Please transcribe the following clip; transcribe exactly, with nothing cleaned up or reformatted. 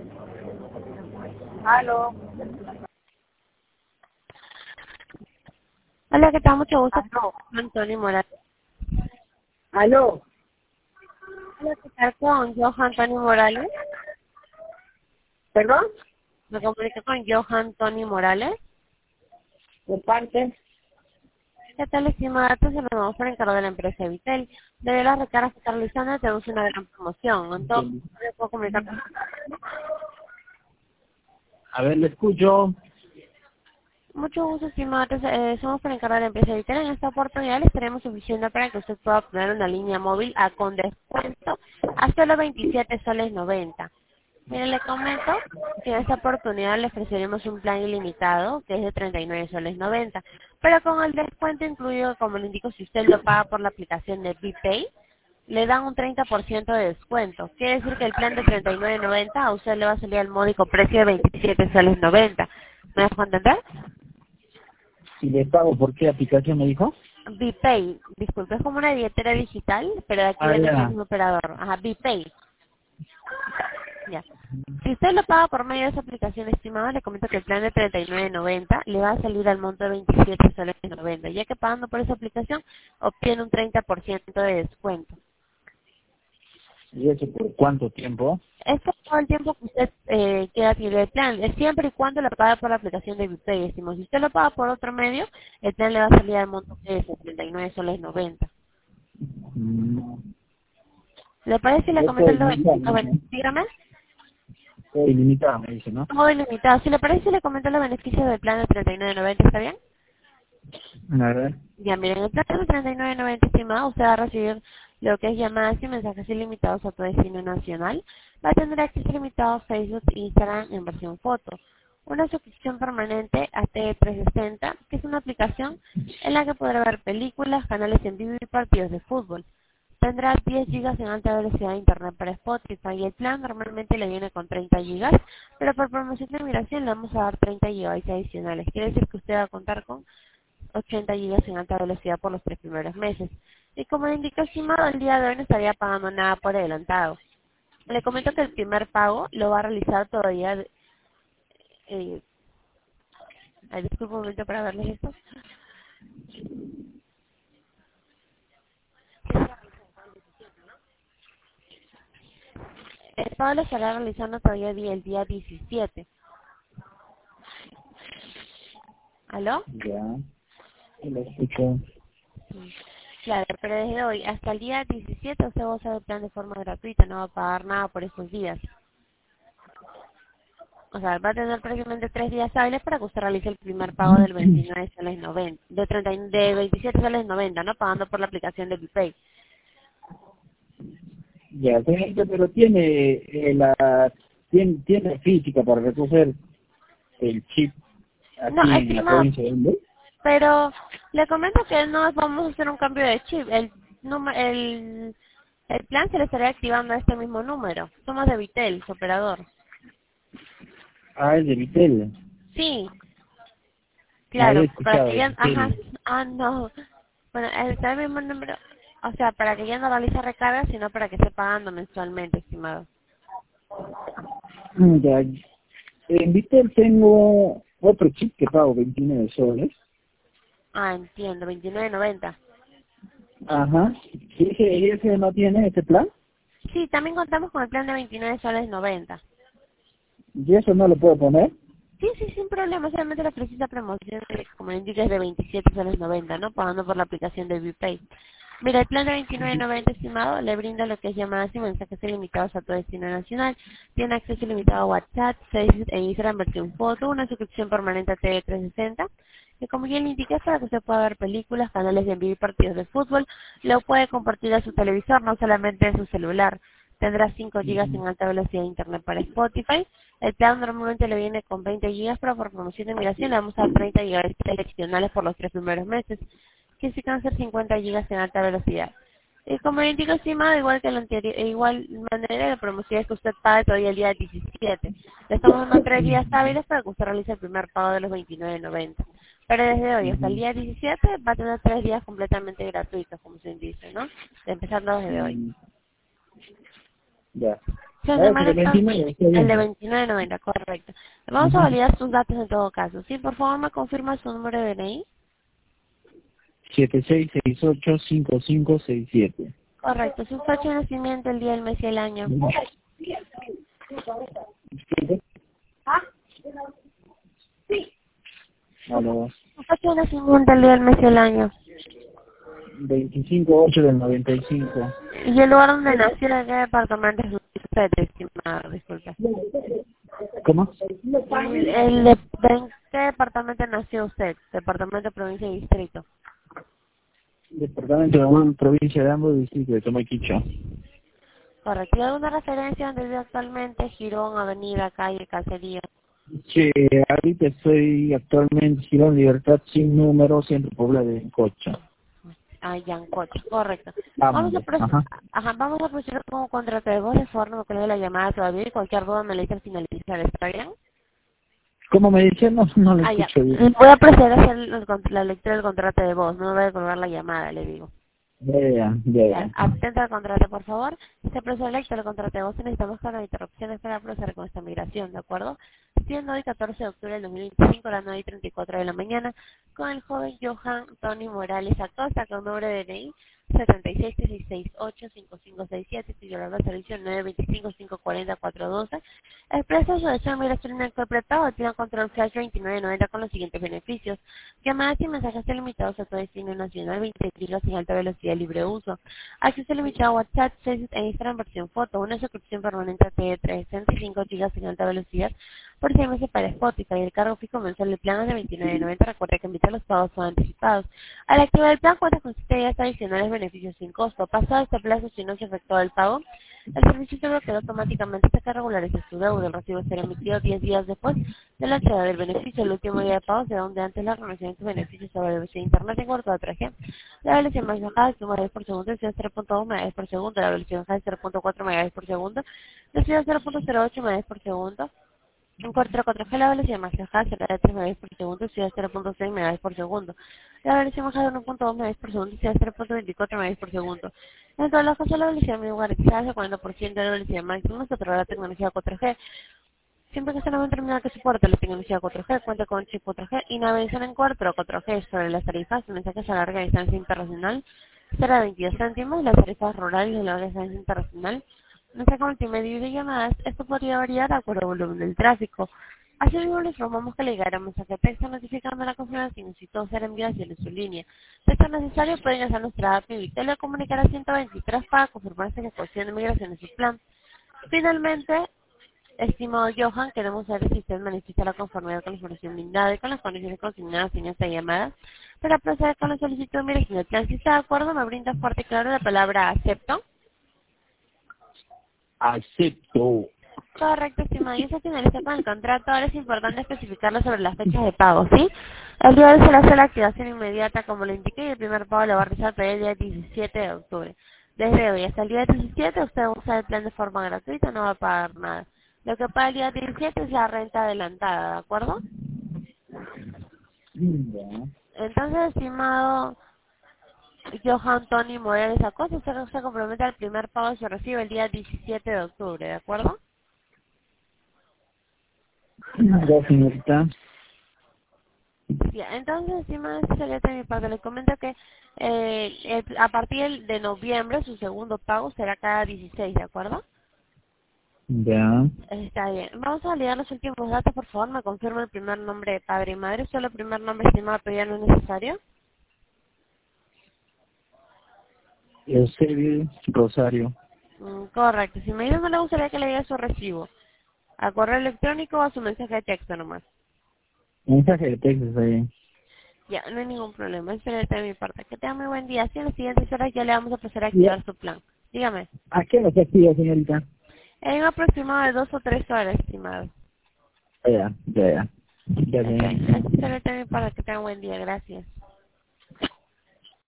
Aló. Hola, ¿qué tal? Mucho gusto. Aló. Antonio Morales. Aló. Hola, ¿qué tal? Con Johan Antonio Morales. ¿Perdón? Me comunico con Johan Antonio Morales. ¿De parte? ¿Qué tal, estimada? Te saludamos por encargo de la empresa Vitel. Debido a las recargas que está realizando, tenemos una gran promoción. Entonces, ¿me puedo comunicar con usted? A ver, le escucho. Mucho gusto, estimada. Te- Eh, somos por encargo de la empresa Vitel. En esta oportunidad les estaremos ofreciendo para que usted pueda obtener una línea móvil a con descuento hasta los veintisiete soles noventa. Mire, le comento que en esta oportunidad le ofreceremos un plan ilimitado que es de treinta y nueve soles noventa, pero con el descuento incluido, como le indico, si usted lo paga por la aplicación de BPay, le dan un treinta por ciento de descuento. Quiere decir que el plan de treinta y nueve noventa a usted le va a salir al módico precio de veintisiete soles noventa. ¿Me dejo entender? Si le pago, ¿por qué aplicación me dijo? BPay, disculpe, es como una billetera digital, pero de aquí Ah, de nuestro ya. mismo operador. Ajá, BPay. Ya. Si usted lo paga por medio de esa aplicación estimada, le comento que el plan de treinta y nueve noventa le va a salir al monto de veintisiete soles noventa, ya que pagando por esa aplicación obtiene un treinta por ciento de descuento. ¿Y eso por cuánto tiempo? Esto es todo el tiempo que usted eh, quiera adquirir el plan, es siempre y cuando lo pague por la aplicación de BPay, estimado. Si usted lo paga por otro medio, el plan le va a salir al monto que es de treinta y nueve soles noventa. Mm, ¿Le parece si le yo comento estoy los limitado, beneficios? ¿no? Dígame. Estoy limitado, me dice, ¿no? Todo ilimitado. Si le parece si le comento los beneficios del plan de treinta y nueve noventa, ¿está bien? A ver. Ya, miren, el plan de treinta y nueve noventa, estimado, usted va a recibir lo que es llamadas y mensajes ilimitados a tu destino nacional. Va a tener acceso ilimitado a Facebook e Instagram en versión foto. Una suscripción permanente a T trescientos sesenta, que es una aplicación en la que podrá ver películas, canales en vivo y partidos de fútbol. Tendrá diez gigas en alta velocidad de internet para Spotify y el plan normalmente le viene con treinta gigas, pero por promoción de migración le vamos a dar treinta gigabytes adicionales. Quiere decir que usted va a contar con ochenta gigas en alta velocidad por los tres primeros meses. Y como le indico, estimado, el día de hoy no estaría pagando nada por adelantado. Le comento que el primer pago lo va a realizar todavía. Eh, ay, disculpe un momento para verles esto. El pago lo estará realizando todavía di- el día diecisiete. ¿Aló? Ya. Lo escucho. Sí. Claro, pero desde hoy hasta el día diecisiete usted va a usar el plan de forma gratuita, no va a pagar nada por estos días. O sea, va a tener prácticamente tres días hábiles para que usted realice el primer pago del veintinueve soles noventa, de, treinta, y- de veintisiete soles noventa, ¿no? Pagando por la aplicación de BPay. Ya, señorita, pero tiene eh, la tiene, tiene física para recoger el chip No, aquí en la estimado, provincia de Humboldt. pero le comento que no vamos a hacer un cambio de chip. El, número- el, el plan se le estará activando a este mismo número. Somos de Vitel, su operador. Ah, es de Vitel. Sí, Ah, he claro, para escuchado que de ya, ajá, Vitel. ah, no. Bueno, está el mismo número, o sea, para que ya no realice recargas, sino para que esté pagando mensualmente, estimado. Mm, Ya. En Vitel tengo otro chip que pago veintinueve soles. Ah, entiendo, veintinueve noventa. Ajá. ¿Y ese, y ese no tiene ese plan? Sí, también contamos con el plan de veintinueve soles noventa. ¿Y eso no lo puedo poner? Sí, sí, sin problema, solamente la precisa promoción, eh, como le indica, es de veintisiete soles noventa, ¿no? Pagando por la aplicación de BPay. Mira, el plan de veintinueve noventa, estimado, le brinda lo que es llamadas y mensajes ilimitados a todo destino nacional. Tiene acceso ilimitado a WhatsApp, Facebook e Instagram versión foto, una suscripción permanente a T V trescientos sesenta. Y como ya le indiqué, es para que usted pueda ver películas, canales de en vivo y partidos de fútbol. Lo puede compartir a su televisor, no solamente en su celular. Tendrá cinco gigas en alta velocidad de internet para Spotify. El plan normalmente le viene con veinte gigas, pero por promoción de migración le vamos a dar treinta gigas adicionales por los tres primeros meses, que sí van a ser cincuenta gigas en alta velocidad. Y como le indico, estimado, igual que la anterior, e igual manera de promoción es que usted pague todavía el día diecisiete. Le estamos dando tres días hábiles para que usted realice el primer pago de los veintinueve noventa. Pero desde hoy hasta el Ujú. día diecisiete va a tener tres días completamente gratuitos, como se dice, ¿no? Empezando desde hoy. Mm, Ya. Sí, Ah, de el de manera- veintinueve, está el de bien. veintinueve noventa, correcto. Vamos a Ujú. validar sus datos en todo caso. Sí, por favor, me confirma su número de D N I. siete seis seis ocho cinco cinco seis siete. Correcto. Su fecha de nacimiento, el día, el mes y el año. Aló. Su fecha de nacimiento, el día, el mes y el año. veinticinco ocho del noventa y cinco. Y el lugar donde nació, ¿de qué departamento es usted, estimado? Disculpe. ¿Cómo? El, el de, ¿de en qué departamento nació usted? Departamento, provincia y distrito. Departamento de Amón, provincia de Ambo, distrito de Tomaquicho. Correcto. ¿Y alguna referencia donde vive actualmente? Girón, avenida, calle, casería. Sí, ahorita estoy actualmente en Girón Libertad sin número, centro Puebla de Cocha. Ah, Yancocho, correcto. Vamos a, Ambos, proce- ajá. Ajá, vamos a proceder con un contrato de voz de forma que le dé la llamada todavía y cualquier duda me la dice al finalizar, ¿está bien? ¿Cómo me dice? No, no lo Ah, ya. escucho bien. Voy a proceder a hacer el con- la lectura del contrato de voz, no voy a colgar la llamada, le digo. Ya, ya, ya, ya. Atenta al contrato, por favor. Se procede a lectura del contrato de voz y necesitamos con las interrupciones para proceder con esta migración, ¿de acuerdo? Siendo hoy catorce de octubre del dos mil veinticinco, a las nueve y treinta y cuatro de la mañana, con el joven Johan Tony Morales Acosta, con número de D N I setenta y seis, seis seis ocho, cinco cinco seis siete, titular de servicio nueve dos cinco, cinco cuatro cero, cuatro uno dos. Expresa su deseo de migración interpretado, tiene control flash veintinueve noventa con los siguientes beneficios: llamadas y mensajes limitados a todo destino nacional, veinte gigas sin alta velocidad libre uso, acceso limitado a WhatsApp, Facebook e Instagram versión foto, una suscripción permanente a T V trescientos sesenta y cinco gigas sin alta velocidad por seis meses para Spotify, y el cargo fijo mensual del plan es de veintinueve noventa. Recuerda que emite los pagos son anticipados. Al activar el plan cuenta con siete días adicionales beneficios sin costo. Pasado este plazo, si no se efectúa el pago, el servicio se bloquea automáticamente hasta que regularice su deuda. El recibo será emitido diez días después de la entrega del beneficio. El último día de pago será un día antes de la renovación de sus beneficios sobre la velocidad de internet en cuarto de tres G. La velocidad más bajada es megabytes por segundo, velocidad cero punto dos megabytes por segundo, la velocidad baja es cero punto cuatro megabytes por segundo, velocidad cero punto cero ocho megabytes por segundo. En cuatro G la velocidad más bajada será de tres megabytes por segundo, velocidad cero punto seis megabytes por segundo. La velocidad más bajada de uno punto dos megabytes por segundo, velocidad cero punto veinticuatro megabytes por segundo. En todos los casos, la velocidad mínima garantizada es el cuarenta por ciento de la velocidad máxima se otorgará la tecnología cuatro G. Siempre que sea una terminal que soporte la tecnología cuatro G, cuenta con chip cuatro G y navegación en cuatro G. Sobre las tarifas, mensajes a larga distancia internacional será veintidós céntimos, las tarifas rurales de larga distancia internacional, mensaje multimedia y de llamadas, esto podría variar de acuerdo al volumen del tráfico. Asimismo, le informamos que le llegará un mensaje de texto notificando la confirmación si todo será enviado hacia su línea. Si es necesario, pueden hacer nuestra app y telecomunicar a ciento veintitrés para confirmar esa ejecución de migración de su plan. Finalmente, estimado Johan, queremos saber si usted manifiesta la conformidad con la información brindada y con las condiciones consignadas en esta llamada para proceder con la solicitud de migración del plan. Si está de acuerdo, me brinda fuerte y claro la palabra acepto. Acepto. Correcto, estimado. Y eso finaliza con el contrato. Ahora es importante especificarlo sobre las fechas de pago, ¿sí? El día de hoy se le hace la activación inmediata, como lo indiqué, y el primer pago lo va a realizar para el día diecisiete de octubre. Desde hoy hasta el día diecisiete, usted va a usar el plan de forma gratuita, no va a pagar nada. Lo que paga el día diecisiete es la renta adelantada, ¿de acuerdo? Ya. Entonces, estimado Johan Tony Morales Acosta, usted se compromete al primer pago que se recibe el día diecisiete de octubre, ¿de acuerdo? Ya, señorita. Ya, entonces, estimado, eso sería de mi parte. Les comento que eh, el- a partir de noviembre su segundo pago será cada dieciséis, ¿de acuerdo? Ya. Está bien. Vamos a validar los últimos datos, por favor. Me confirma el primer nombre de padre y madre. Solo el primer nombre, estimado, pero ya no es necesario. Eusebio Rosario. Mm, correcto. Si me dice, no le gustaría que le diga su recibo. ¿A correo electrónico o a su mensaje de texto nomás? Mensaje de texto está bien. Ya, no hay ningún problema. Eso sería de mi parte. Que tenga muy buen día. Así en las siguientes horas ya le vamos a proceder a Ya. activar su plan. Dígame. ¿A qué hora se activa, señorita? En un aproximado de dos o tres horas, estimado. Ya, ya, ya. Ya, Ok. bien. Eso sería de mi parte. Que tenga un buen día. Gracias.